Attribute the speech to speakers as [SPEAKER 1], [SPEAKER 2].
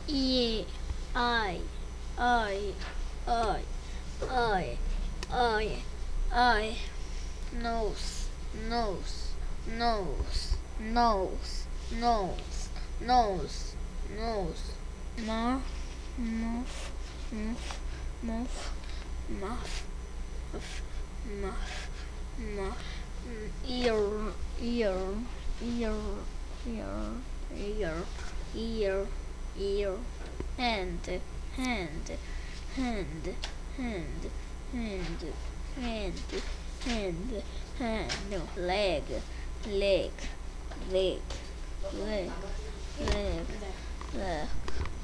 [SPEAKER 1] E, I, I, I, I, I, nose, nose, nose, nose, nose, nose, nose, mouth, mouth, mouth, mouth, mouth, mouth, mouth, ear, ear, ear, ear, ear, ear, ear, hand, hand, hand, hand, hand, hand, hand, hand, no, leg, leg, leg, leg, leg, leg,